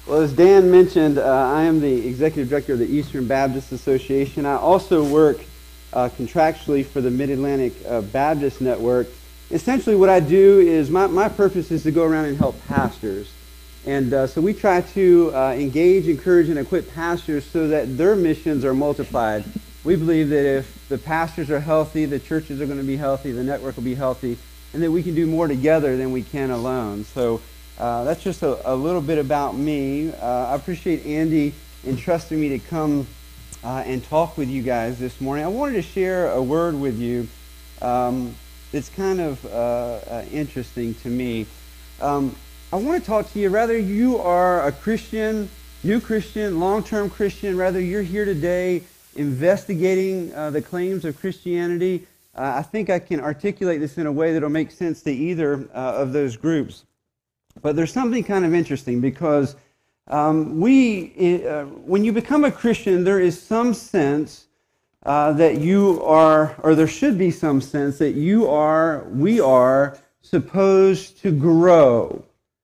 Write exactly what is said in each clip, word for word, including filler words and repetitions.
Well, as Dan mentioned, uh, I am the Executive Director of the Eastern Baptist Association. I also work uh, contractually for the Mid-Atlantic uh, Baptist Network. Essentially what I do is, my, my purpose is to go around and help pastors. And uh, so we try to uh, engage, encourage, and equip pastors so that their missions are multiplied. We believe that if the pastors are healthy, the churches are going to be healthy, the network will be healthy, and that we can do more together than we can alone. So uh, that's just a, a little bit about me. Uh, I appreciate Andy entrusting me to come uh, and talk with you guys this morning. I wanted to share a word with you um, that's kind of uh, uh, interesting to me. Um, I want to talk to you, whether you are a Christian, new Christian, long-term Christian, whether you're here today investigating uh, the claims of Christianity. Uh, I think I can articulate this in a way that will make sense to either uh, of those groups. But there's something kind of interesting because um, we, uh, when you become a Christian, there is some sense uh, that you are, or there should be some sense that you are, we are supposed to grow.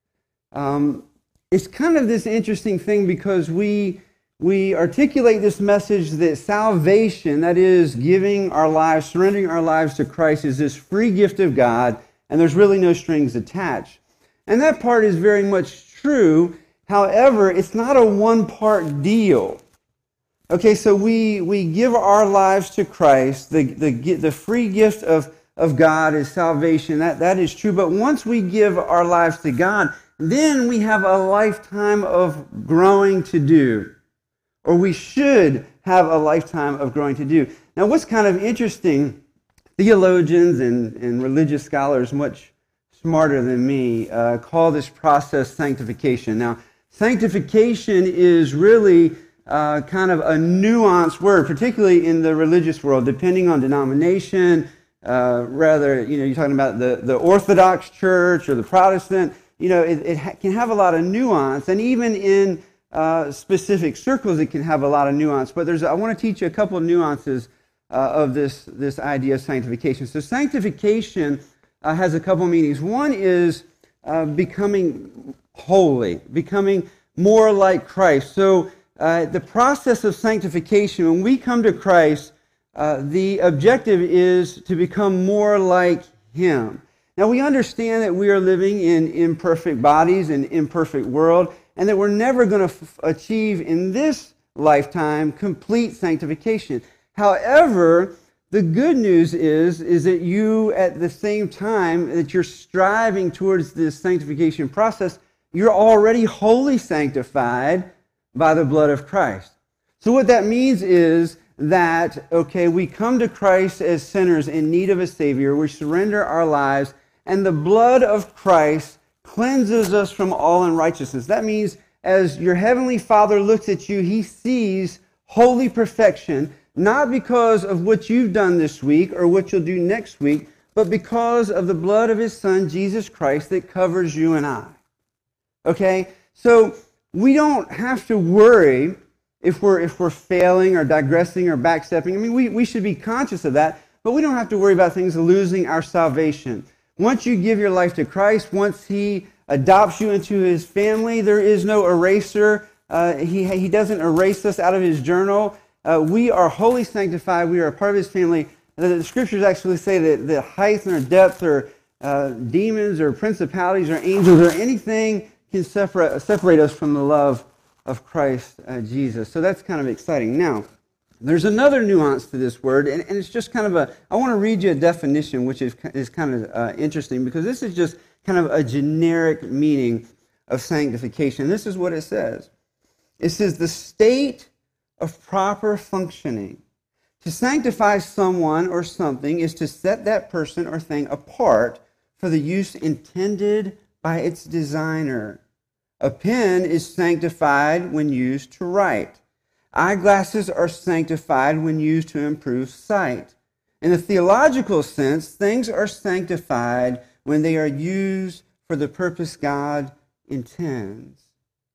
Um, it's kind of this interesting thing because we we articulate this message that salvation, that is giving our lives, surrendering our lives to Christ, is this free gift of God, and there's really no strings attached. And that part is very much true. However, it's not a one-part deal. Okay, so we we give our lives to Christ. The the the free gift of of God is salvation. That that is true. But once we give our lives to God, then we have a lifetime of growing to do. Or we should have a lifetime of growing to do. Now, what's kind of interesting, theologians and, and religious scholars much smarter than me uh, call this process sanctification. Now, sanctification is really uh, kind of a nuanced word, particularly in the religious world, depending on denomination. Uh, rather, you know, you're talking about the, the Orthodox Church or the Protestant. You know, it, it ha- can have a lot of nuance, and even in uh, specific circles, it can have a lot of nuance. But there's, I want to teach you a couple of nuances uh, of this this idea of sanctification. So, sanctification uh, has a couple of meanings. One is uh, becoming holy, becoming more like Christ. So, uh, the process of sanctification, when we come to Christ, uh, the objective is to become more like Him. Now, we understand that we are living in imperfect bodies and imperfect world, and that we're never going to f- achieve in this lifetime complete sanctification. However, the good news is, is that you, at the same time that you're striving towards this sanctification process, you're already wholly sanctified by the blood of Christ. So what that means is that, okay, we come to Christ as sinners in need of a Savior, we surrender our lives, and the blood of Christ cleanses us from all unrighteousness. That means as your heavenly Father looks at you, He sees holy perfection, not because of what you've done this week or what you'll do next week, but because of the blood of His Son, Jesus Christ, that covers you and I. Okay? So we don't have to worry if we're if we're failing or digressing or backstepping. I mean, we, we should be conscious of that, but we don't have to worry about things losing our salvation. Once you give your life to Christ, once He adopts you into His family, there is no eraser. Uh, he, he doesn't erase us out of His journal. Uh, we are wholly sanctified. We are a part of His family. The, the Scriptures actually say that the height or depth or uh, demons or principalities or angels or anything can separate, separate us from the love of Christ uh, Jesus. So that's kind of exciting. Now, there's another nuance to this word, and, and it's just kind of a, I want to read you a definition, which is, is kind of uh, interesting, because this is just kind of a generic meaning of sanctification. This is what it says. It says, the state of proper functioning. To sanctify someone or something is to set that person or thing apart for the use intended by its designer. A pen is sanctified when used to write. Eyeglasses are sanctified when used to improve sight. In the theological sense, things are sanctified when they are used for the purpose God intends.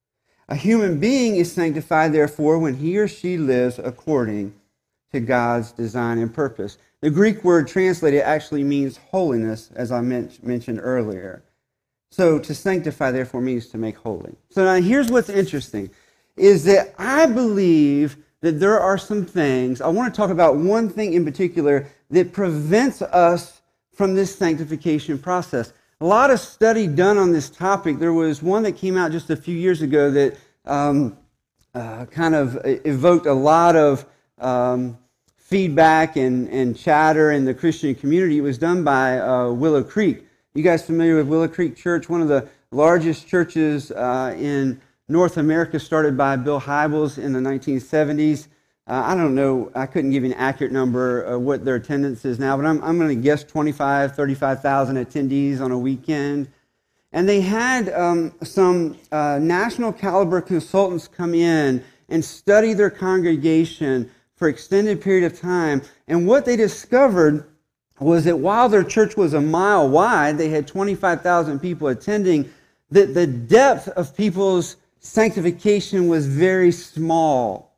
A human being is sanctified, therefore, when he or she lives according to God's design and purpose. The Greek word translated actually means holiness, as I men- mentioned earlier. So to sanctify, therefore, means to make holy. So now here's what's interesting, is that I believe that there are some things, I want to talk about one thing in particular that prevents us from this sanctification process. A lot of study done on this topic. There was one that came out just a few years ago that um, uh, kind of evoked a lot of um, feedback and, and chatter in the Christian community. It was done by uh, Willow Creek. You guys familiar with Willow Creek Church? One of the largest churches uh, in North America, started by Bill Hybels in the nineteen seventies. Uh, I don't know, I couldn't give you an accurate number of what their attendance is now, but I'm, I'm going to guess twenty-five, thirty-five thousand attendees on a weekend. And they had um, some uh, national caliber consultants come in and study their congregation for extended period of time. And what they discovered was that while their church was a mile wide, they had twenty-five thousand people attending, that the depth of people's sanctification was very small.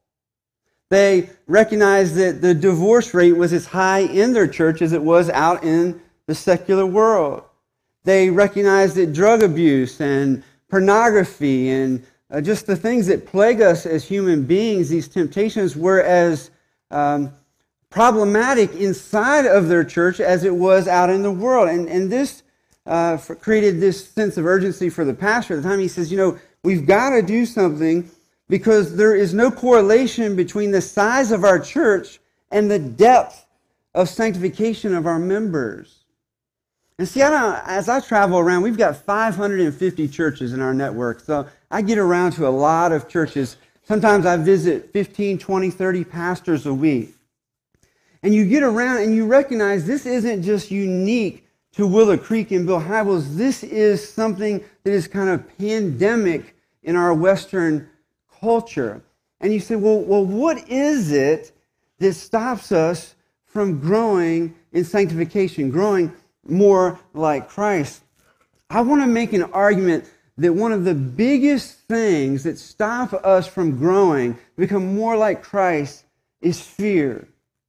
They recognized that the divorce rate was as high in their church as it was out in the secular world. They recognized that drug abuse and pornography and uh, just the things that plague us as human beings, these temptations, were as um, problematic inside of their church as it was out in the world. And, and this uh, for, created this sense of urgency for the pastor at the time. He says, you know, we've got to do something, because there is no correlation between the size of our church and the depth of sanctification of our members. And see, I don't, as I travel around, we've got five hundred fifty churches in our network. So I get around to a lot of churches. Sometimes I visit fifteen, twenty, thirty pastors a week. And you get around and you recognize this isn't just unique to Willow Creek and Bill Hybels. This is something that is kind of pandemic in our Western culture. And you say, well, well, what is it that stops us from growing in sanctification, growing more like Christ? I want to make an argument that one of the biggest things that stop us from growing, become more like Christ, is fear.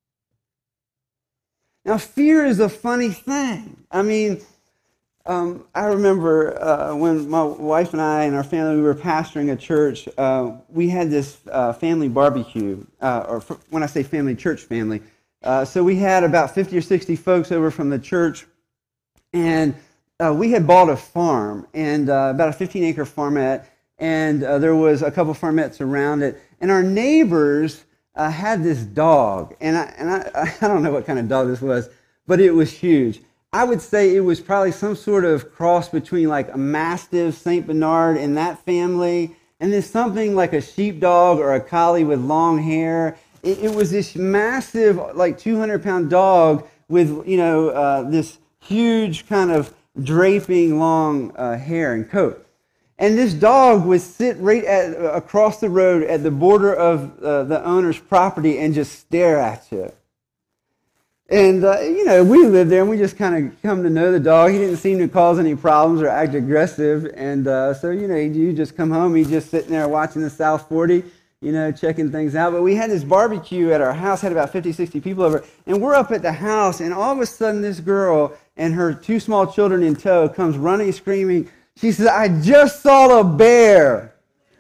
Now, fear is a funny thing. I mean, um, I remember uh, when my wife and I and our family, we were pastoring a church, uh, we had this uh, family barbecue, uh, or f- when I say family, church family. Uh, so we had about fifty or sixty folks over from the church, and uh, we had bought a farm, and uh, about a fifteen acre farmette, and uh, there was a couple farmettes around it, and our neighbors uh, had this dog, and I, and I, I don't know what kind of dog this was, but it was huge. I would say it was probably some sort of cross between like a Mastiff, Saint Bernard, and that family, and then something like a sheepdog or a collie with long hair. It, it was this massive, like two hundred pound dog with, you know, uh, this huge kind of draping long uh, hair and coat. And this dog would sit right at, uh, across the road at the border of uh, the owner's property and just stare at you. And, uh, you know, we lived there, and we just kind of come to know the dog. He didn't seem to cause any problems or act aggressive. And uh, so, you know, you just come home, he's just sitting there watching the South forty, you know, checking things out. But we had this barbecue at our house, had about fifty, sixty people over. And we're up at the house, and all of a sudden this girl and her two small children in tow comes running, screaming. She says, "I just saw a bear."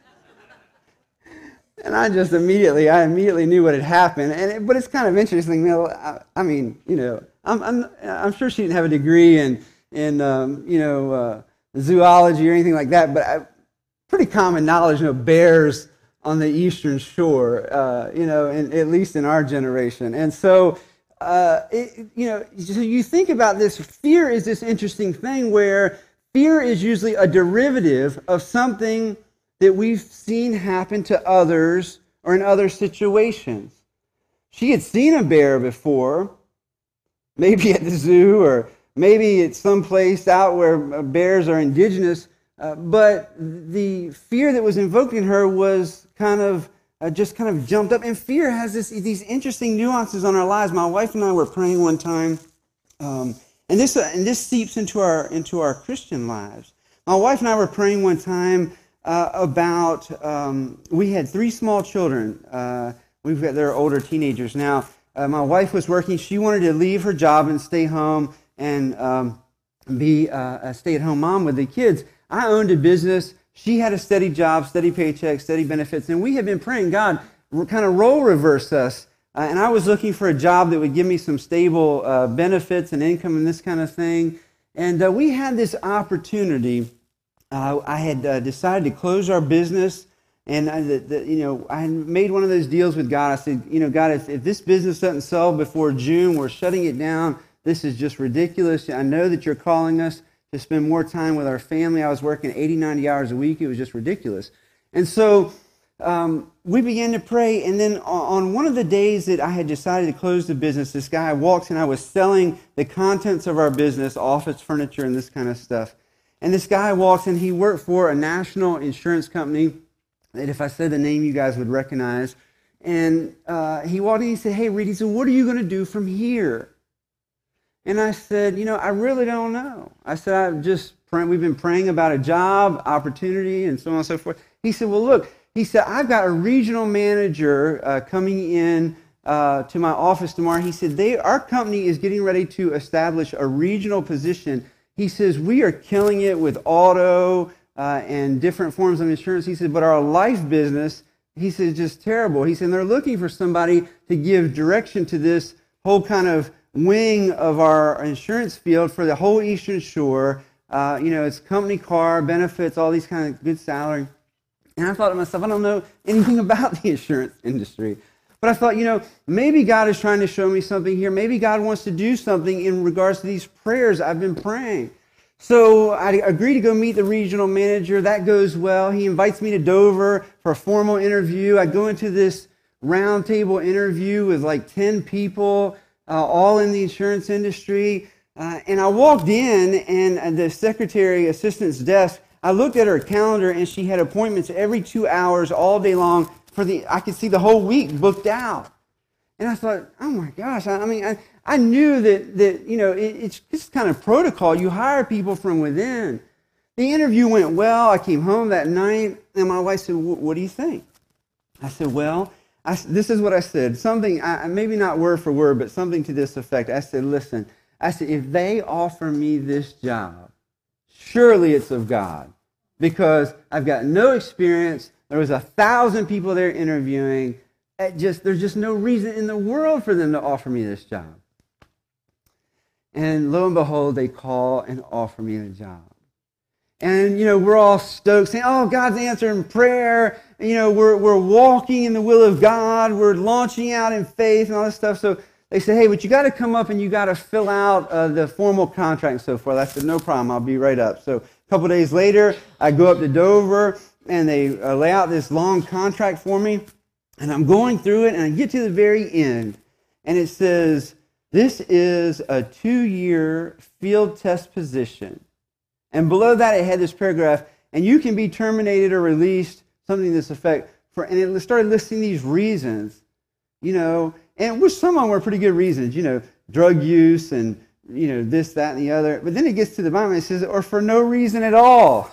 And I just immediately, I immediately knew what had happened. And it, but it's kind of interesting. You know, I, I mean, you know, I'm, I'm, I'm sure she didn't have a degree in, in, um, you know, uh, zoology or anything like that. But I, pretty common knowledge, you know, bears on the eastern shore, uh, you know, in, at least in our generation. And so, uh, it, you know, so you think about this. Fear is this interesting thing where fear is usually a derivative of something that we've seen happen to others or in other situations. She had seen a bear before, maybe at the zoo or maybe at some place out where bears are indigenous, uh, but the fear that was invoked in her was kind of uh, just kind of jumped up. And fear has this, these interesting nuances on our lives. My wife and I were praying one time, um, and this uh, and this seeps into our into our Christian lives. My wife and I were praying one time Uh, about, um, we had three small children. Uh, we've got, they're older teenagers now. Uh, my wife was working. She wanted to leave her job and stay home and um, be uh, a stay-at-home mom with the kids. I owned a business. She had a steady job, steady paycheck, steady benefits, and we had been praying, God, kind of role reverse us. Uh, and I was looking for a job that would give me some stable uh, benefits and income and this kind of thing. And uh, we had this opportunity. Uh, I had uh, decided to close our business. And I, the, the, you know, I made one of those deals with God. I said, you know, God, if, if this business doesn't sell before June, we're shutting it down. This is just ridiculous. I know that you're calling us to spend more time with our family. I was working eighty, ninety hours a week. It was just ridiculous. And so um, we began to pray. And then on one of the days that I had decided to close the business, this guy walks in. I was selling the contents of our business, office furniture and this kind of stuff. And this guy walks in. He worked for a national insurance company that if I said the name, you guys would recognize. And uh, he walked in and he said, hey, Reed, he said, what are you going to do from here? And I said, you know, I really don't know. I said, I've just, we've been praying about a job, opportunity, and so on and so forth. He said, well, look, he said, I've got a regional manager uh, coming in uh, to my office tomorrow. He said, they, our company is getting ready to establish a regional position. He says, we are killing it with auto, Uh, and different forms of insurance. He said, but our life business, he said, is just terrible. He said, they're looking for somebody to give direction to this whole kind of wing of our insurance field for the whole Eastern Shore. Uh, you know, it's company car, benefits, all these kind of good salary. And I thought to myself, I don't know anything about the insurance industry. But I thought, you know, maybe God is trying to show me something here. Maybe God wants to do something in regards to these prayers I've been praying. So I agree to go meet the regional manager. That goes well. He invites me to Dover for a formal interview. I go into this roundtable interview with like ten people, uh, all in the insurance industry. Uh, and I walked in, and the secretary assistant's desk, I looked at her calendar, and she had appointments every two hours all day long. For the, I could see the whole week booked out. And I thought, oh my gosh, I, I mean, I, I knew that, that you know, it, it's just kind of protocol. You hire people from within. The interview went well. I came home that night, and my wife said, what do you think? I said, well, I, this is what I said. Something, I, maybe not word for word, but something to this effect. I said, listen, I said, if they offer me this job, surely it's of God, because I've got no experience. There was a thousand people there interviewing. It just, there's just no reason in the world for them to offer me this job. And lo and behold, they call and offer me the job. And, you know, we're all stoked, saying, oh, God's answering prayer. You know, we're, we're walking in the will of God. We're launching out in faith and all this stuff. So they said, hey, but you got to come up and you got to fill out uh, the formal contract and so forth. I said, no problem. I'll be right up. So a couple days later, I go up to Dover, and they uh, lay out this long contract for me. And I'm going through it, and I get to the very end, and it says, this is a two-year field test position. And below that, it had this paragraph, and you can be terminated or released, something to this effect. For, and it started listing these reasons, you know, and which some of them were pretty good reasons, you know, drug use and, you know, this, that, and the other. But then it gets to the bottom, and it says, or for no reason at all.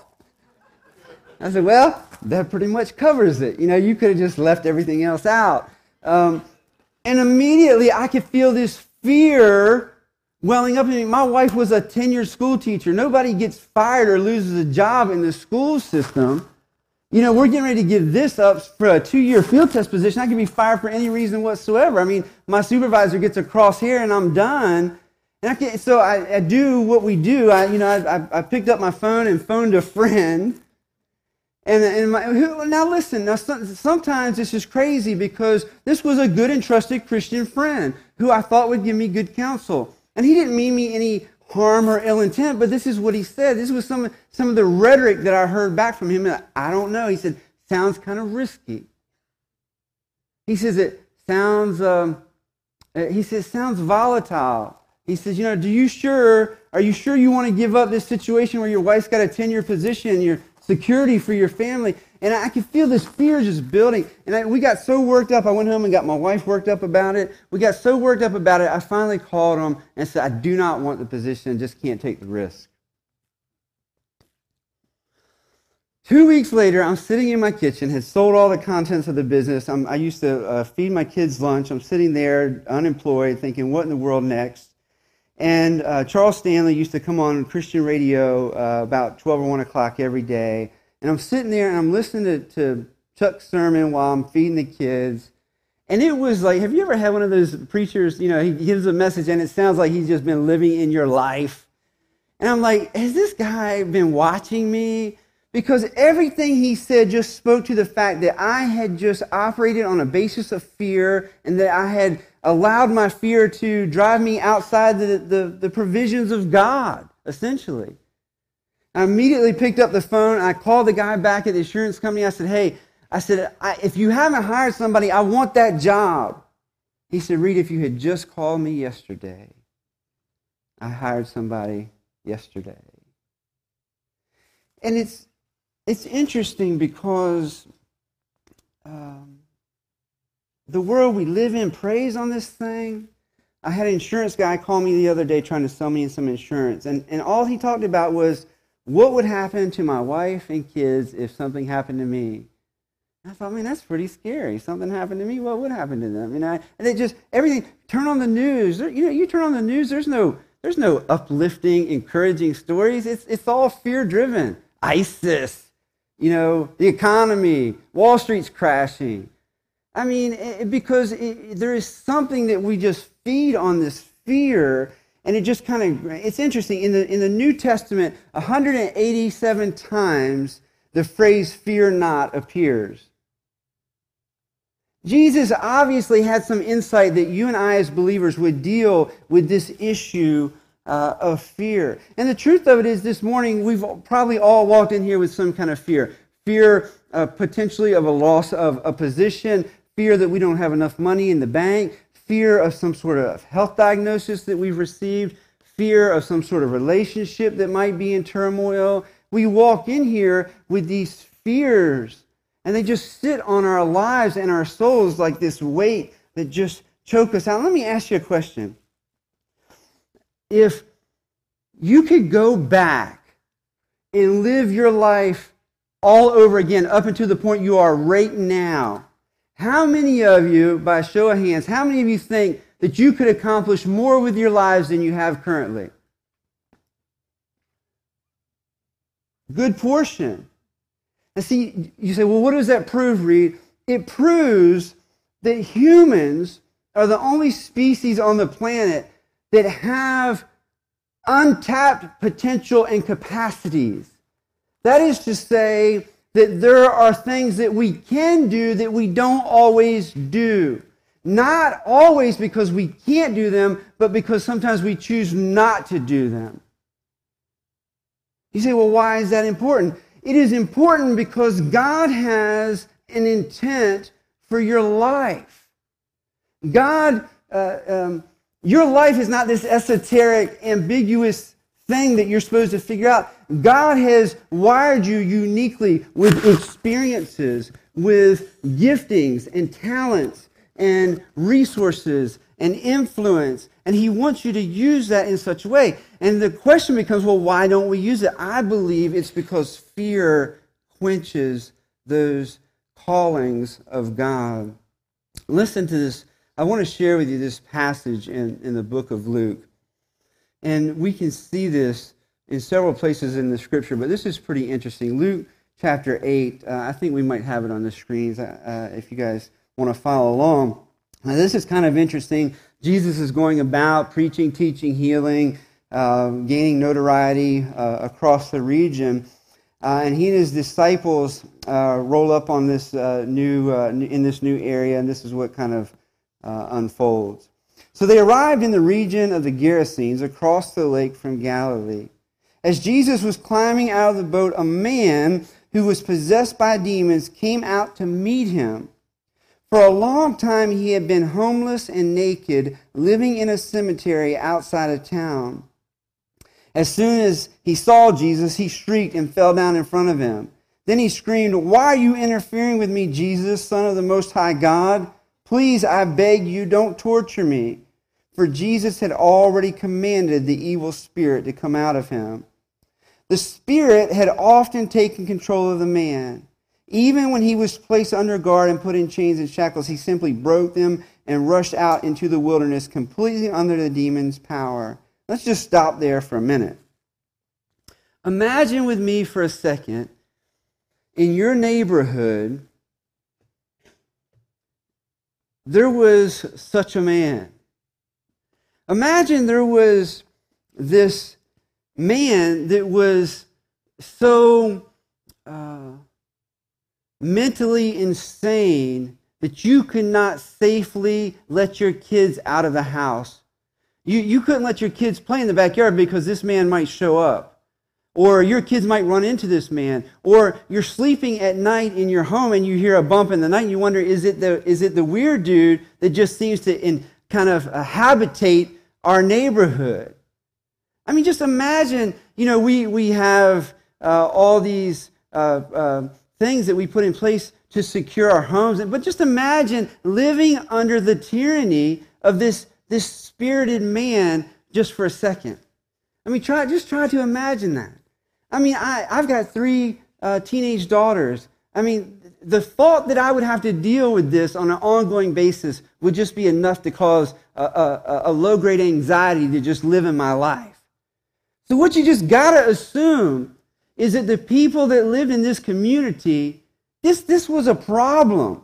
I said, well, that pretty much covers it. You know, you could have just left everything else out. Um, and immediately I could feel this fear welling up in me. My wife was a tenured school teacher. Nobody gets fired or loses a job in the school system. You know, we're getting ready to give this up for a two-year field test position. I could be fired for any reason whatsoever. I mean, my supervisor gets a crosshair and I'm done. And I can, so I, I do what we do. I, you know, I, I picked up my phone and phoned a friend. And, and my, who, now listen, now some, sometimes this is crazy because this was a good and trusted Christian friend who I thought would give me good counsel. And he didn't mean me any harm or ill intent, but this is what he said. This was some, some of the rhetoric that I heard back from him. And I don't know. He said, sounds kind of risky. He says, it sounds, um, he says, sounds volatile. He says, you know, do you sure, are you sure you want to give up this situation where your wife's got a ten-year position, you're security for your family? And I could feel this fear just building. And I, we got so worked up. I went home and got my wife worked up about it. We got so worked up about it, I finally called him and said, I do not want the position. Just can't take the risk. Two weeks later, I'm sitting in my kitchen, had sold all the contents of the business. I'm, I used to uh, feed my kids lunch. I'm sitting there unemployed thinking, what in the world next? And uh, Charles Stanley used to come on Christian radio uh, about twelve or one o'clock every day. And I'm sitting there and I'm listening to, to Chuck's sermon while I'm feeding the kids. And it was like, have you ever had one of those preachers, you know, he gives a message and it sounds like he's just been living in your life. And I'm like, has this guy been watching me? Because everything he said just spoke to the fact that I had just operated on a basis of fear and that I had allowed my fear to drive me outside the, the, the provisions of God, essentially. I immediately picked up the phone. I called the guy back at the insurance company. I said, hey, I said, I, if you haven't hired somebody, I want that job. He said, Reed, if you had just called me yesterday, I hired somebody yesterday. And it's it's interesting because um, the world we live in preys on this thing. I had an insurance guy call me the other day trying to sell me some insurance. And, and all he talked about was what would happen to my wife and kids if something happened to me. I thought, man, that's pretty scary. Something happened to me, what would happen to them? You know, and it just, everything, turn on the news. There, you know, you turn on the news, there's no there's no uplifting, encouraging stories. It's it's all fear-driven. ISIS, you know, the economy, Wall Street's crashing. I mean, it, because it, there is something that we just feed on this fear, and it just kind of, it's interesting. In the in the New Testament, one hundred eighty-seven times the phrase fear not appears. Jesus obviously had some insight that you and I as believers would deal with this issue uh, of fear. And the truth of it is this morning we've probably all walked in here with some kind of fear. Fear uh, potentially of a loss of a position, fear that we don't have enough money in the bank, fear of some sort of health diagnosis that we've received, fear of some sort of relationship that might be in turmoil. We walk in here with these fears. And they just sit on our lives and our souls like this weight that just choke us out. Let me ask you a question. If you could go back and live your life all over again up until the point you are right now, how many of you, by a show of hands, how many of you think that you could accomplish more with your lives than you have currently? Good portion. And see, you say, well, what does that prove, Reed? It proves that humans are the only species on the planet that have untapped potential and capacities. That is to say that there are things that we can do that we don't always do. Not always because we can't do them, but because sometimes we choose not to do them. You say, well, why is that important? It is important because God has an intent for your life. God, uh, um, your life is not this esoteric, ambiguous thing that you're supposed to figure out. God has wired you uniquely with experiences, with giftings and talents and resources and influence, and He wants you to use that in such a way. And the question becomes, well, why don't we use it? I believe it's because fear quenches those callings of God. Listen to this. I want to share with you this passage in, in the book of Luke. And we can see this in several places in the Scripture, but this is pretty interesting. Luke chapter eight, uh, I think we might have it on the screens uh, if you guys want to follow along. Now, this is kind of interesting. Jesus is going about preaching, teaching, healing, uh, gaining notoriety uh, across the region. Uh, and he and his disciples uh, roll up on this uh, new uh, in this new area, and this is what kind of uh, unfolds. So they arrived in the region of the Gerasenes across the lake from Galilee. As Jesus was climbing out of the boat, a man who was possessed by demons came out to meet him. For a long time he had been homeless and naked, living in a cemetery outside of town. As soon as he saw Jesus, he shrieked and fell down in front of him. Then he screamed, "Why are you interfering with me, Jesus, Son of the Most High God? Please, I beg you, don't torture me." For Jesus had already commanded the evil spirit to come out of him. The spirit had often taken control of the man. Even when he was placed under guard and put in chains and shackles, he simply broke them and rushed out into the wilderness completely under the demon's power. Let's just stop there for a minute. Imagine with me for a second, in your neighborhood, there was such a man. Imagine there was this man that was so uh, mentally insane that you could not safely let your kids out of the house. You, you couldn't let your kids play in the backyard because this man might show up. Or your kids might run into this man. Or you're sleeping at night in your home and you hear a bump in the night and you wonder, is it the, is it the weird dude that just seems to in, kind of uh, habitate our neighborhood? I mean, just imagine, you know, we, we have uh, all these uh, uh, things that we put in place to secure our homes. But just imagine living under the tyranny of this, this spirited man just for a second. I mean, try just try to imagine that. I mean, I, I've got three uh, teenage daughters. I mean, the thought that I would have to deal with this on an ongoing basis would just be enough to cause a, a, a low-grade anxiety to just live in my life. So what you just got to assume is that the people that lived in this community, this, this was a problem.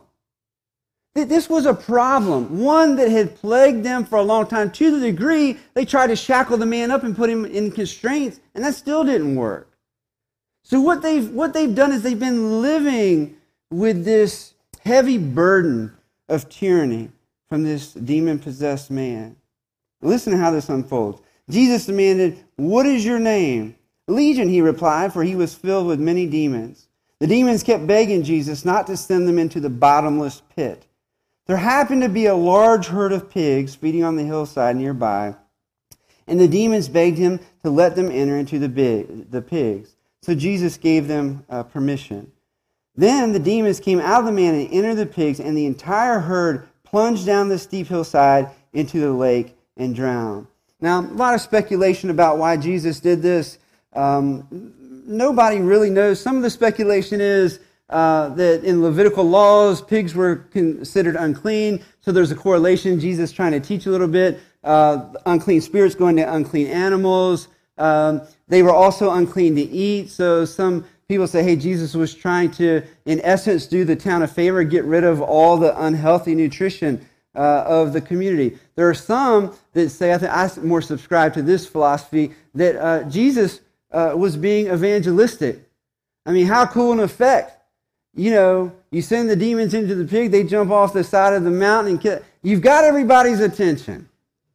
This was a problem, one that had plagued them for a long time, to the degree they tried to shackle the man up and put him in constraints, and that still didn't work. So what they've, what they've done is they've been living with this heavy burden of tyranny from this demon-possessed man. Listen to how this unfolds. Jesus demanded, "What is your name?" "Legion," he replied, for he was filled with many demons. The demons kept begging Jesus not to send them into the bottomless pit. There happened to be a large herd of pigs feeding on the hillside nearby, and the demons begged him to let them enter into the, big, the pigs. So Jesus gave them uh, permission. Then the demons came out of the man and entered the pigs, and the entire herd plunged down the steep hillside into the lake and drowned. Now, a lot of speculation about why Jesus did this. Um, nobody really knows. Some of the speculation is Uh, that in Levitical laws, pigs were considered unclean, so there's a correlation. Jesus trying to teach a little bit. Uh, unclean spirits going to unclean animals. Um, they were also unclean to eat, so some people say, hey, Jesus was trying to, in essence, do the town a favor, get rid of all the unhealthy nutrition uh, of the community. There are some that say, I think I more subscribe to this philosophy, that uh, Jesus uh, was being evangelistic. I mean, how cool an effect. You know, you send the demons into the pig, they jump off the side of the mountain and kill. You've got everybody's attention.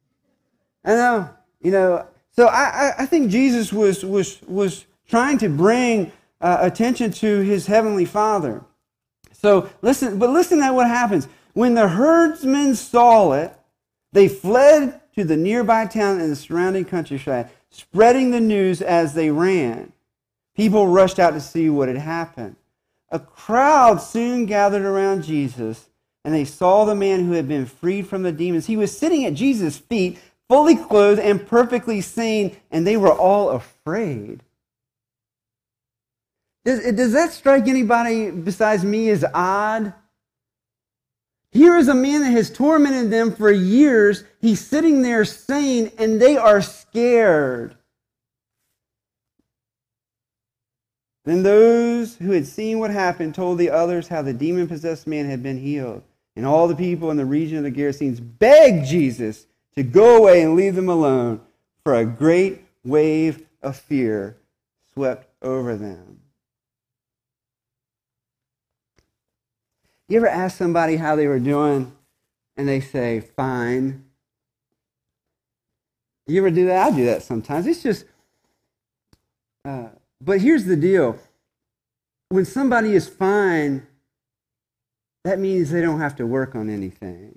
I know, you know. So I, I think Jesus was was was trying to bring uh, attention to his heavenly Father. So listen, but listen to what happens. When the herdsmen saw it, they fled to the nearby town and the surrounding countryside, spreading the news as they ran. People rushed out to see what had happened. A crowd soon gathered around Jesus, and they saw the man who had been freed from the demons. He was sitting at Jesus' feet, fully clothed and perfectly sane, and they were all afraid. Does, does that strike anybody besides me as odd? Here is a man that has tormented them for years. He's sitting there sane, and they are scared. Then those who had seen what happened told the others how the demon-possessed man had been healed. And all the people in the region of the Gerasenes begged Jesus to go away and leave them alone, for a great wave of fear swept over them. You ever ask somebody how they were doing, and they say, fine? You ever do that? I do that sometimes. It's just... Uh, But here's the deal. When somebody is fine, that means they don't have to work on anything.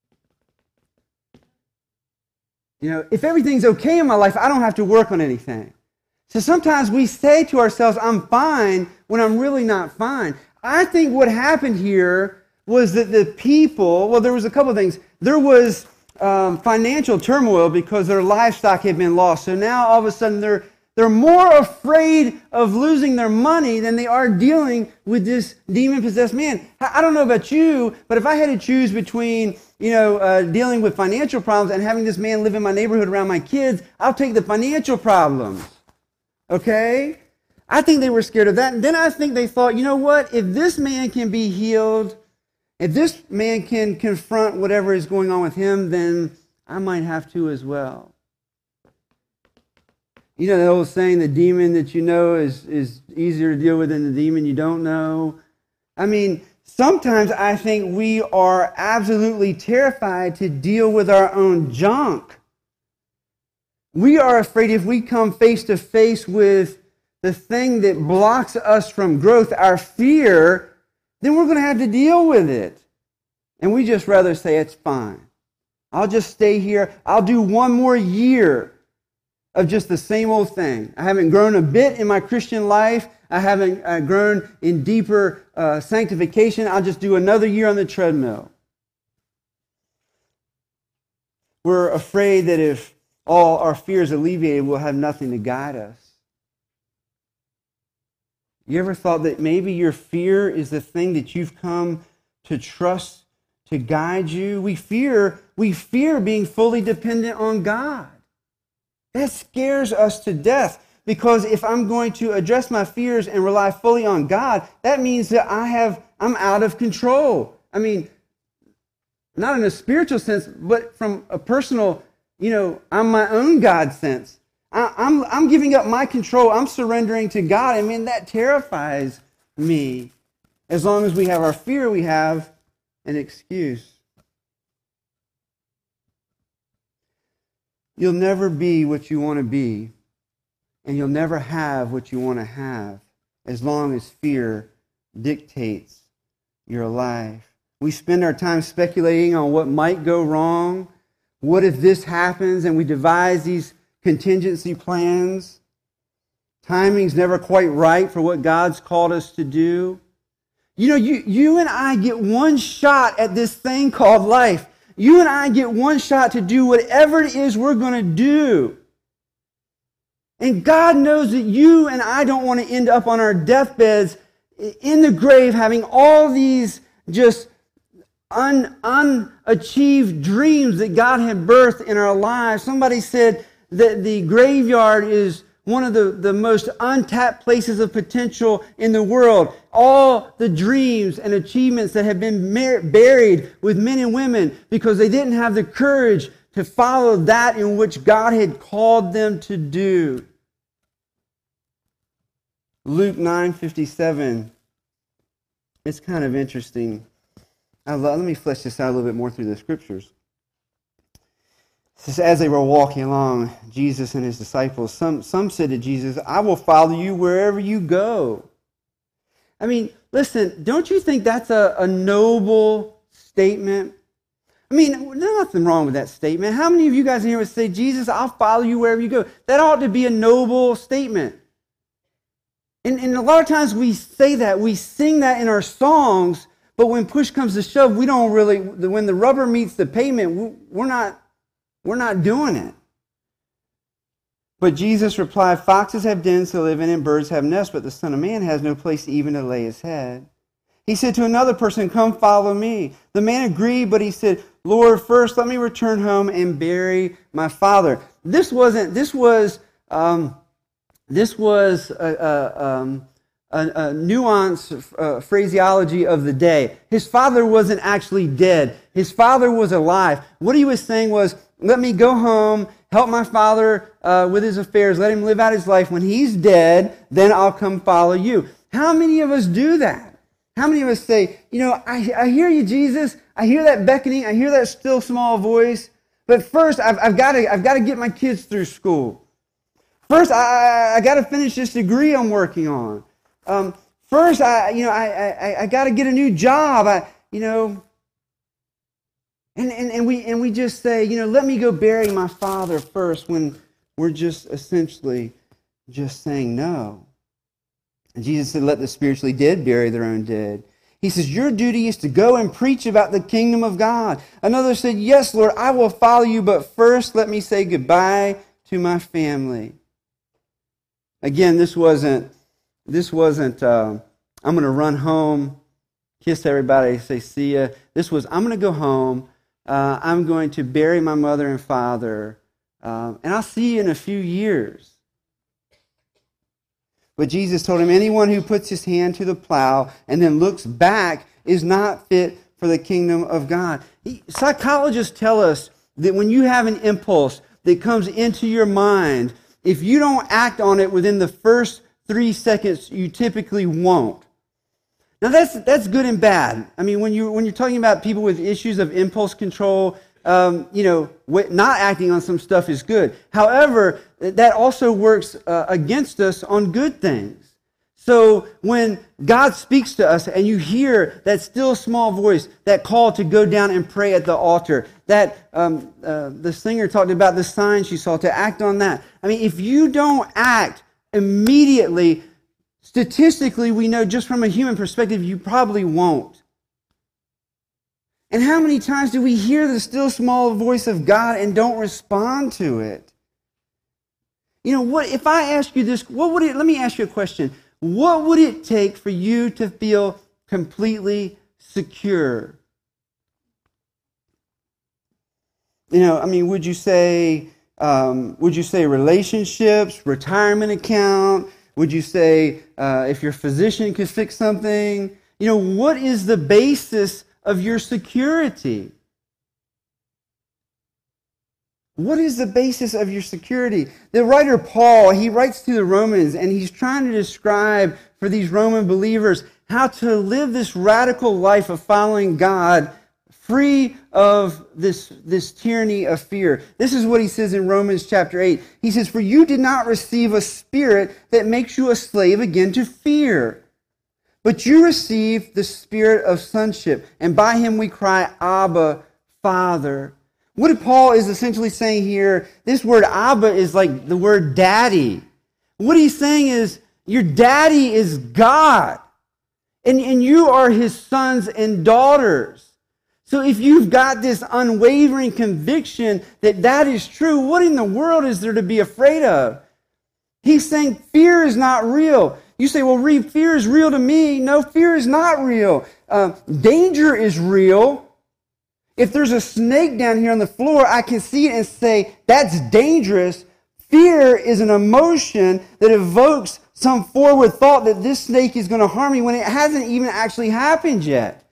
You know, if everything's okay in my life, I don't have to work on anything. So sometimes we say to ourselves, I'm fine, when I'm really not fine. I think what happened here was that the people, well, there was a couple of things. There was um, financial turmoil because their livestock had been lost. So now all of a sudden they're They're more afraid of losing their money than they are dealing with this demon-possessed man. I don't know about you, but if I had to choose between, you know, uh, dealing with financial problems and having this man live in my neighborhood around my kids, I'll take the financial problems. Okay? I think they were scared of that. And then I think they thought, you know what? If this man can be healed, if this man can confront whatever is going on with him, then I might have to as well. You know the old saying, the demon that you know is, is easier to deal with than the demon you don't know? I mean, sometimes I think we are absolutely terrified to deal with our own junk. We are afraid if we come face to face with the thing that blocks us from growth, our fear, then we're going to have to deal with it. And we just rather say, it's fine. I'll just stay here. I'll do one more year of just the same old thing. I haven't grown a bit in my Christian life. I haven't uh, grown in deeper uh, sanctification. I'll just do another year on the treadmill. We're afraid that if all our fears alleviated, we'll have nothing to guide us. You ever thought that maybe your fear is the thing that you've come to trust to guide you? We fear, we fear being fully dependent on God. That scares us to death, because if I'm going to address my fears and rely fully on God, that means that I have, I'm out of control. I mean, not in a spiritual sense, but from a personal, you know, I'm my own God sense. I, I'm, I'm giving up my control. I'm surrendering to God. I mean, that terrifies me. As long as we have our fear, we have an excuse. You'll never be what you want to be, and you'll never have what you want to have as long as fear dictates your life. We spend our time speculating on what might go wrong. What if this happens? And we devise these contingency plans. Timing's never quite right for what God's called us to do. You know, you, you and I get one shot at this thing called life. You and I get one shot to do whatever it is we're going to do. And God knows that you and I don't want to end up on our deathbeds in the grave having all these just un, unachieved dreams that God had birthed in our lives. Somebody said that the graveyard is one of the, the most untapped places of potential in the world. All the dreams and achievements that have been mar- buried with men and women because they didn't have the courage to follow that in which God had called them to do. Luke nine fifty-seven. It's kind of interesting. I love, let me flesh this out a little bit more through the scriptures. It says, as they were walking along, Jesus and his disciples, some, some said to Jesus, I will follow you wherever you go. I mean, listen, don't you think that's a, a noble statement? I mean, there's nothing wrong with that statement. How many of you guys in here would say, Jesus, I'll follow you wherever you go? That ought to be a noble statement. And, and a lot of times we say that, we sing that in our songs, but when push comes to shove, we don't really, when the rubber meets the pavement, we're not We're not doing it. But Jesus replied, foxes have dens to live in and birds have nests, but the Son of Man has no place even to lay his head. He said to another person, come follow me. The man agreed, but he said, Lord, first let me return home and bury my father. This wasn't, this was, um, this was a, a, um, a, a nuanced uh, phraseology of the day. His father wasn't actually dead. His father was alive. What he was saying was, let me go home, help my father uh, with his affairs, let him live out his life. When he's dead, then I'll come follow you. How many of us do that? How many of us say, you know, I, I hear you, Jesus. I hear that beckoning. I hear that still small voice. But first, I've, I've got to I've got to get my kids through school. First, I, I got to finish this degree I'm working on. Um, first, I you know I I, I got to get a new job. I you know. And, and and we and we just say, you know, let me go bury my father first, when we're just essentially just saying no. And Jesus said, let the spiritually dead bury their own dead. He says, your duty is to go and preach about the kingdom of God. Another said, yes, Lord, I will follow you, but first let me say goodbye to my family. Again, this wasn't, this wasn't, uh, I'm going to run home, kiss everybody, say see ya. This was, I'm going to go home. Uh, I'm going to bury my mother and father, um, and I'll see you in a few years. But Jesus told him, anyone who puts his hand to the plow and then looks back is not fit for the kingdom of God. Psychologists tell us that when you have an impulse that comes into your mind, if you don't act on it within the first three seconds, you typically won't. Now that's that's good and bad. I mean, when you when you're talking about people with issues of impulse control, um, you know, not acting on some stuff is good. However, that also works uh, against us on good things. So when God speaks to us and you hear that still small voice, that call to go down and pray at the altar, that um, uh, the singer talked about the sign she saw, to act on that. I mean, if you don't act immediately, statistically, we know just from a human perspective, you probably won't. And how many times do we hear the still small voice of God and don't respond to it? You know, what if I ask you this, what would it, let me ask you a question. What would it take for you to feel completely secure? You know, I mean, would you say, um, would you say relationships, retirement account? Would you say uh, if your physician could fix something? You know, what is the basis of your security? What is the basis of your security? The writer Paul, he writes to the Romans, and he's trying to describe for these Roman believers how to live this radical life of following God, free of this, this tyranny of fear. This is what he says in Romans chapter eight. He says, "For you did not receive a spirit that makes you a slave again to fear, but you received the spirit of sonship, and by him we cry, Abba, Father." What Paul is essentially saying here, this word Abba is like the word daddy. What he's saying is, your daddy is God, and, and you are his sons and daughters. So if you've got this unwavering conviction that that is true, what in the world is there to be afraid of? He's saying fear is not real. You say, well, Reeve, fear is real to me. No, fear is not real. Uh, danger is real. If there's a snake down here on the floor, I can see it and say, that's dangerous. Fear is an emotion that evokes some forward thought that this snake is going to harm me when it hasn't even actually happened yet.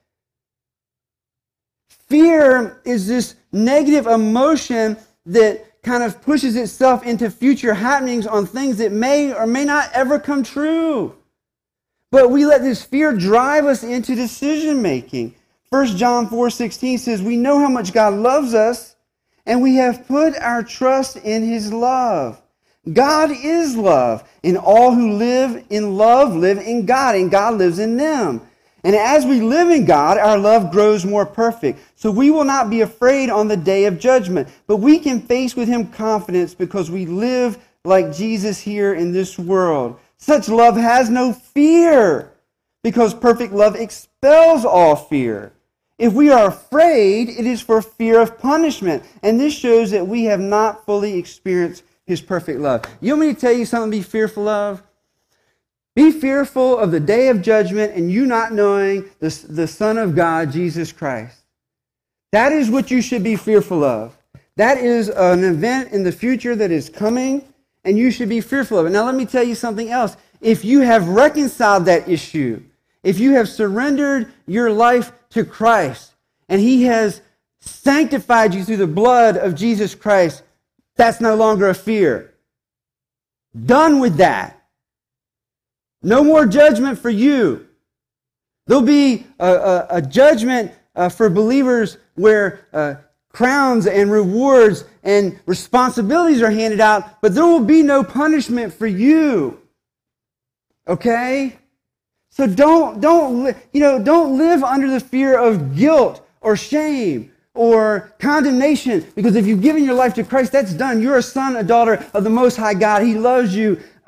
Fear is this negative emotion that kind of pushes itself into future happenings on things that may or may not ever come true. But we let this fear drive us into decision making. First John four sixteen says, "We know how much God loves us, and we have put our trust in his love." God is love, and all who live in love live in God, and God lives in them. And as we live in God, our love grows more perfect. So we will not be afraid on the day of judgment, but we can face with him confidence because we live like Jesus here in this world. Such love has no fear, because perfect love expels all fear. If we are afraid, it is for fear of punishment. And this shows that we have not fully experienced his perfect love. You want me to tell you something to be fearful of? Be fearful of the day of judgment and you not knowing the, the Son of God, Jesus Christ. That is what you should be fearful of. That is an event in the future that is coming, and you should be fearful of it. Now let me tell you something else. If you have reconciled that issue, if you have surrendered your life to Christ, and he has sanctified you through the blood of Jesus Christ, that's no longer a fear. Done with that. No more judgment for you. There'll be a, a, a judgment uh, for believers where uh, crowns and rewards and responsibilities are handed out, but there will be no punishment for you. Okay? So don't don't you know don't live under the fear of guilt or shame or condemnation, because if you've given your life to Christ, that's done. You're a son, a daughter of the Most High God. He loves you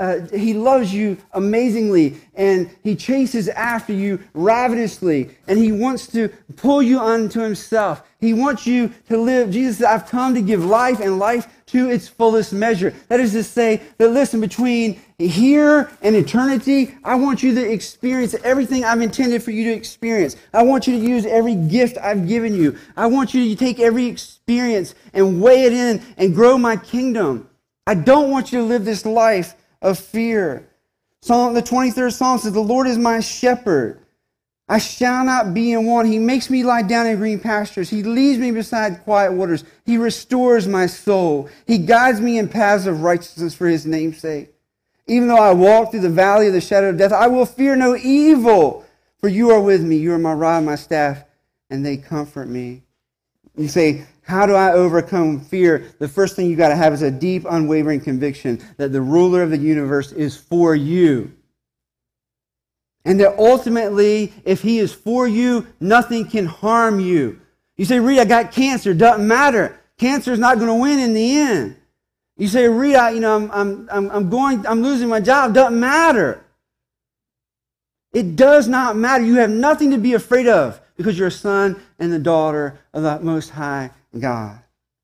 uh, he loves you amazingly, and he chases after you ravenously, and he wants to pull you unto himself. He wants you to live. Jesus said, I've come to give life and life to its fullest measure. That is to say that, listen, between here and eternity, I want you to experience everything I've intended for you to experience. I want you to use every gift I've given you. I want you to take every experience and weigh it in and grow my kingdom. I don't want you to live this life of fear. Psalm, the twenty-third Psalm says, the Lord is my shepherd. I shall not be in want. He makes me lie down in green pastures. He leads me beside quiet waters. He restores my soul. He guides me in paths of righteousness for his name's sake. Even though I walk through the valley of the shadow of death, I will fear no evil, for you are with me. You are my rod and my staff, and they comfort me. You say, how do I overcome fear? The first thing you got to have is a deep, unwavering conviction that the ruler of the universe is for you. And that ultimately, if he is for you, nothing can harm you. You say, Reed, I got cancer. Doesn't matter. Cancer is not going to win in the end. You say, Reed, I, you know, I'm, I'm, I'm, I'm going, I'm losing my job. Doesn't matter. It does not matter. You have nothing to be afraid of because you're a son and the daughter of the Most High God.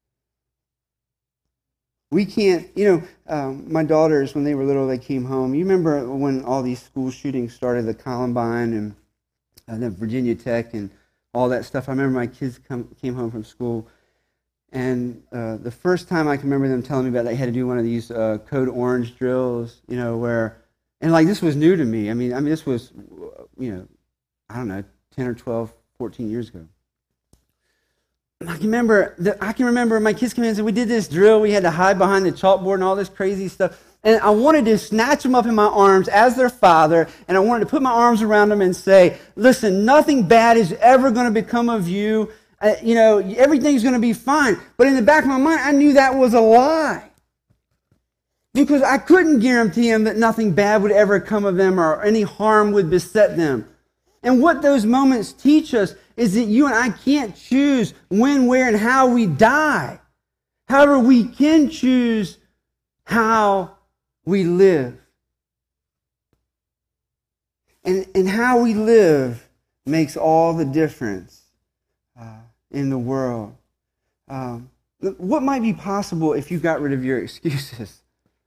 We can't, you know, um, my daughters, when they were little, they came home. You remember when all these school shootings started, the Columbine and, and the Virginia Tech and all that stuff. I remember my kids come, came home from school, and uh, the first time I can remember them telling me about it, they had to do one of these uh, Code Orange drills, you know, where, and like this was new to me. I mean, I mean, this was, you know, I don't know, ten or twelve, fourteen years ago. I can remember that I can remember my kids came in and said, we did this drill, we had to hide behind the chalkboard and all this crazy stuff. And I wanted to snatch them up in my arms as their father, and I wanted to put my arms around them and say, listen, nothing bad is ever going to become of you. Uh, you know, everything's going to be fine. But in the back of my mind, I knew that was a lie. Because I couldn't guarantee them that nothing bad would ever come of them or any harm would beset them. And what those moments teach us is that you and I can't choose when, where, and how we die. However, we can choose how we live. And, and how we live makes all the difference uh, in the world. Um, what might be possible if you got rid of your excuses?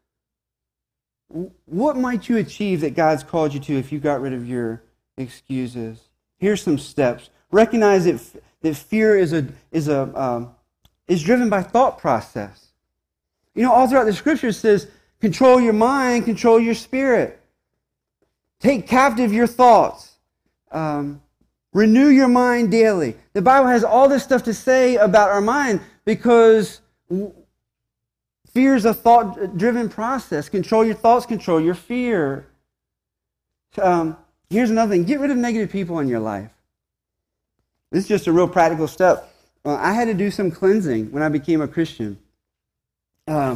What might you achieve that God's called you to if you got rid of your excuses? Here's some steps. Recognize that, that fear is a is a um, is driven by thought process. You know, all throughout the Scripture it says, control your mind, control your spirit. Take captive your thoughts. Um, renew your mind daily. The Bible has all this stuff to say about our mind because fear is a thought-driven process. Control your thoughts, control your fear. Um, here's another thing. Get rid of negative people in your life. This is just a real practical step. Uh, I had to do some cleansing when I became a Christian. Uh,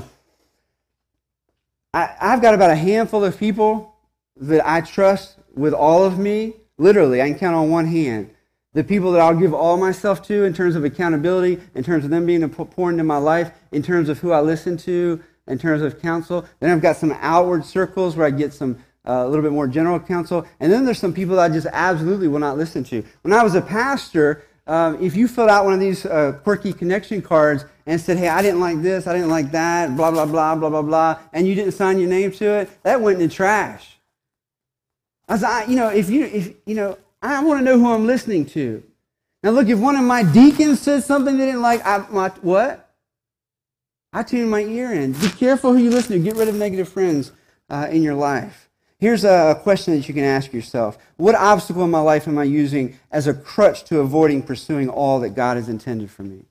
I, I've got about a handful of people that I trust with all of me. Literally, I can count on one hand. The people that I'll give all myself to in terms of accountability, in terms of them being important in my life, in terms of who I listen to, in terms of counsel. Then I've got some outward circles where I get some Uh, a little bit more general counsel. And then there's some people that I just absolutely will not listen to. When I was a pastor, um, if you filled out one of these uh, quirky connection cards and said, hey, I didn't like this, I didn't like that, blah, blah, blah, blah, blah, blah, and you didn't sign your name to it, that went in the trash. I was, I, you know, if you, if you know, I want to know who I'm listening to. Now look, if one of my deacons said something they didn't like, I, my, what? I tune my ear in. Be careful who you listen to. Get rid of negative friends uh, in your life. Here's a question that you can ask yourself. What obstacle in my life am I using as a crutch to avoiding pursuing all that God has intended for me?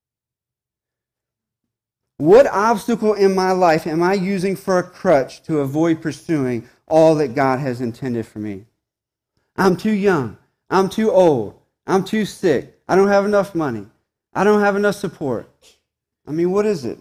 What obstacle in my life am I using for a crutch to avoid pursuing all that God has intended for me? I'm too young. I'm too old. I'm too sick. I don't have enough money. I don't have enough support. I mean, what is it?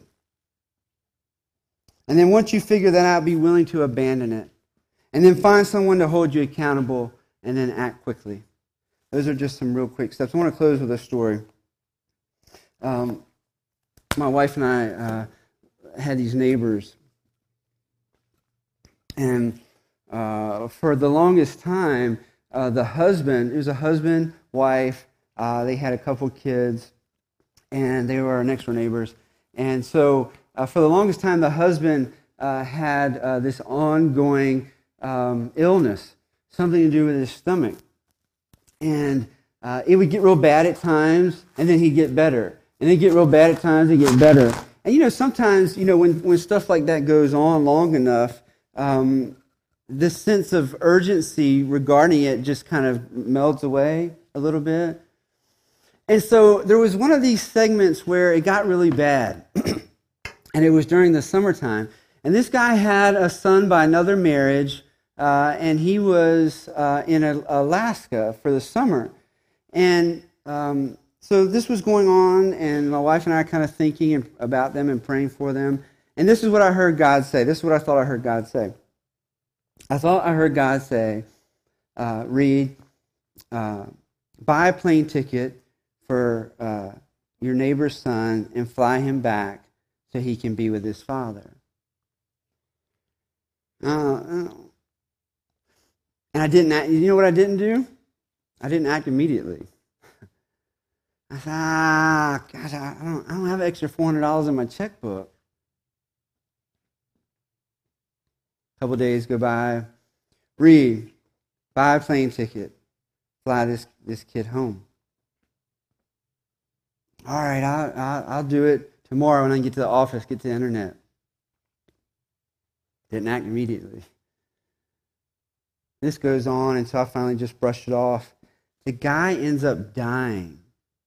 And then once you figure that out, be willing to abandon it. And then find someone to hold you accountable and then act quickly. Those are just some real quick steps. I want to close with a story. Um, my wife and I uh, had these neighbors. And uh, for the longest time, uh, the husband, it was a husband, wife, uh, they had a couple kids, and they were our next door neighbors. And so uh, for the longest time, the husband uh, had uh, this ongoing um, illness, something to do with his stomach. And uh, it would get real bad at times, and then he'd get better. And then get real bad at times, and get better. And, you know, sometimes, you know, when, when stuff like that goes on long enough, um, this sense of urgency regarding it just kind of melts away a little bit. And so there was one of these segments where it got really bad, and it was during the summertime. And this guy had a son by another marriage, uh, and he was uh, in Alaska for the summer. And um, so this was going on, and my wife and I are kind of thinking about them and praying for them. And this is what I heard God say. This is what I thought I heard God say. I thought I heard God say, uh, read, uh, buy a plane ticket for uh, your neighbor's son and fly him back so he can be with his father. Uh, and I didn't act, you know what I didn't do? I didn't act immediately. I said, ah, gosh, I don't, I don't have extra four hundred dollars in my checkbook. A couple days go by. Read, buy a plane ticket, fly this, this kid home. All right, I'll, I'll, I'll do it tomorrow when I get to the office, get to the internet. Didn't act immediately. This goes on until I finally just brushed it off. The guy ends up dying.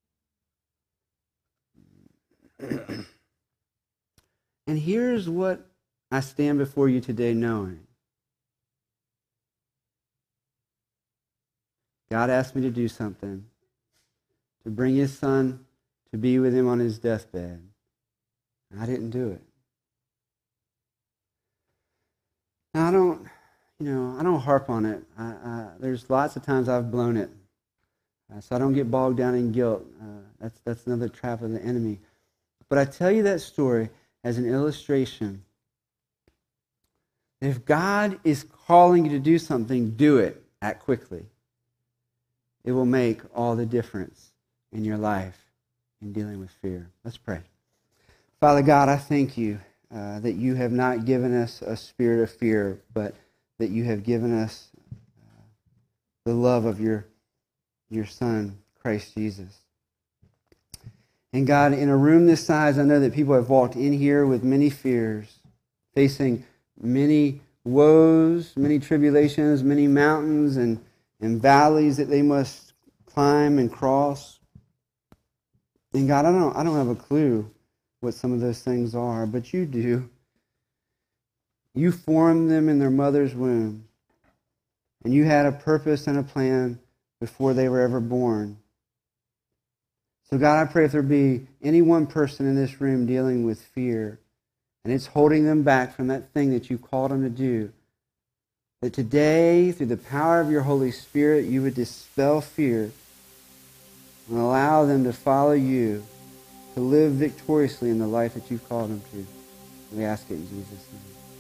And here's what I stand before you today knowing. God asked me to do something, to bring his son to be with him on his deathbed. And I didn't do it. Now, I don't, you know, I don't harp on it. I, I, there's lots of times I've blown it. Uh, so I don't get bogged down in guilt. Uh, that's, that's another trap of the enemy. But I tell you that story as an illustration. If God is calling you to do something, do it. Act quickly. It will make all the difference in your life in dealing with fear. Let's pray. Father God, I thank you uh, that you have not given us a spirit of fear, but that you have given us uh, the love of your, your Son, Christ Jesus. And God, in a room this size, I know that people have walked in here with many fears, facing many woes, many tribulations, many mountains and, and valleys that they must climb and cross. And God, I don't, I don't have a clue what some of those things are, but you do. You formed them in their mother's womb, and you had a purpose and a plan before they were ever born. So God, I pray if there be any one person in this room dealing with fear, and it's holding them back from that thing that you called them to do, that today, through the power of your Holy Spirit, you would dispel fear and allow them to follow you, to live victoriously in the life that you've called them to. We ask it in Jesus' name.